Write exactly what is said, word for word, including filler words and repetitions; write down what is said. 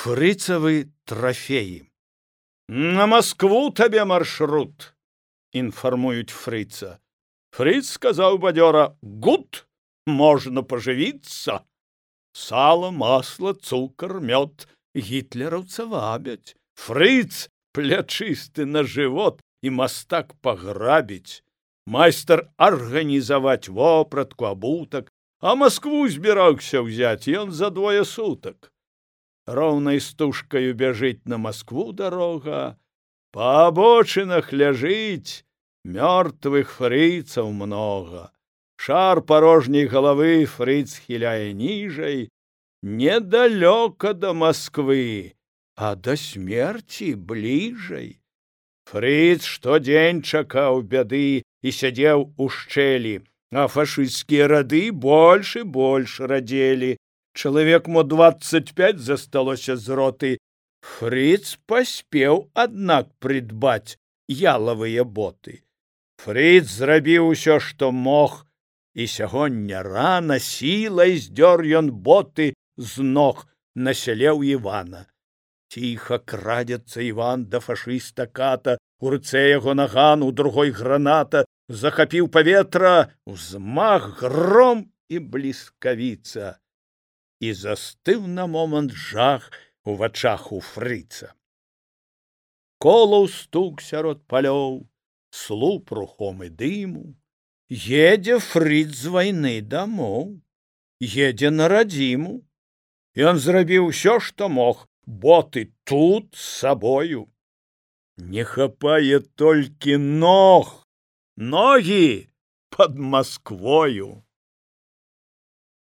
Фрыцавы трофеі. На Москву табе маршрут, інфармуюць фрыца. Фрыц сказаў бадзёра: гуд, можна пажывіцца. Сало, масло, цукар, мёд гітлераўца вабяць. Фрыц плячысты на жывот і мастак паграбіць. Майстар арганізаваць вопратку, абутак, а Москву збіраўся ўзяць ён за двое сутак. Роўнай стужкаю бяжыць на Москву дарога, па абочынах ляжыць мёртвых фрыцаў многа. Шар порожняй галавы фрыц хіляе ніжай, недалёка да Москвы, а да смерці бліжай. Фрыц штодзень чакаў бяды і сядзеў у шчэлі, а фашысцкія рады больш і больш радзелі. Чалавек мо дваццаць пяць засталося з роты. Фрыц паспеў, аднак, прыдбаць ялавыя боты. Фрыц зрабіў усё, што мог, і сягоння рана сілай здёр ён боты з ног на сяле ў Івана. Ціха крадзецца Іван да фашыста ката, у руцэ яго наган, у другой граната, захапіў паветра, узмах, гром і бліскавіца. І застыў на момант жах у вачах у фрыца. Колаў стук сярод палёў, слуп рухомы дыму. Едзе фрыц з вайны дамоў, едзе на радзіму. Ён зрабіў усё, што мог, боты тут з сабою. Не хапае толькі ног, ногі пад Масквою.